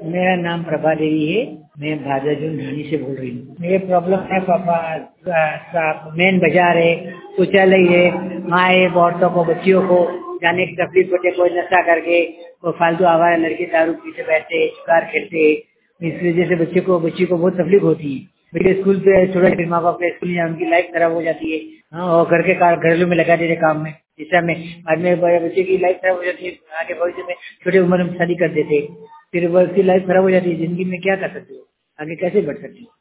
मेरा नाम प्रभा देवी है। मैं भादरजून ढाणी से बोल रही हूँ। ये प्रॉब्लम है पापा, मेन बाजार है, शौचालय है, वहाँ एक औरतों को बच्चियों को जाने की तकलीफ होती है। कोई नशा करके, कोई फालतू आवारा लड़के दारू पीते बैठते, शिकार खेलते। इस वजह से बच्ची को बहुत तकलीफ होती है। बेटे स्कूल पे छोड़े, माँ बाप के स्कूल या उनकी लाइफ खराब हो जाती है। हाँ, और घरेलू में लगा देते काम में, जिससे में बाद में बच्चे की लाइफ खराब हो जाती है। आगे भविष्य में छोटे उम्र में शादी कर देते, फिर वो उसकी लाइफ खराब हो जाती है। जिंदगी में क्या कर सकते हो, आगे कैसे बढ़ सकते हो।